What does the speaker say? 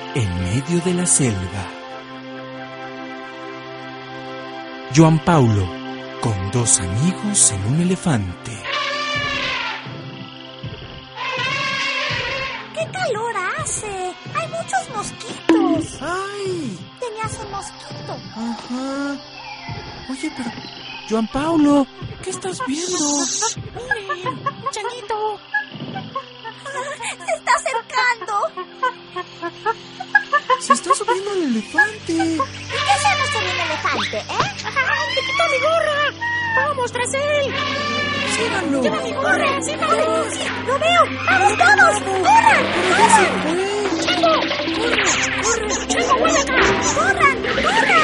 en medio de la selva. Joan Paulo, con 2 amigos en un elefante. ¡Qué calor hace! ¡Hay muchos mosquitos! ¡Ay! Tenías un mosquito. Ajá. Oye, pero... Joan Paulo, ¿qué estás viendo? ¡Miren! ¡Changuito! ¡Se está acercando! Se está subiendo el elefante. ¿Y qué hacemos con un elefante, ¡Te quitó mi gorra! ¡Vamos tras él! ¡Síganlo! ¡Lleva mi gorra! ¡Síganlo! ¡Sí! ¡Lo veo! ¡Vamos todos! ¡Corran! ¡Pero ya se fue! ¡Chango! ¡Corre! ¡Chango, vuelve acá! ¡Corran! ¡Corran!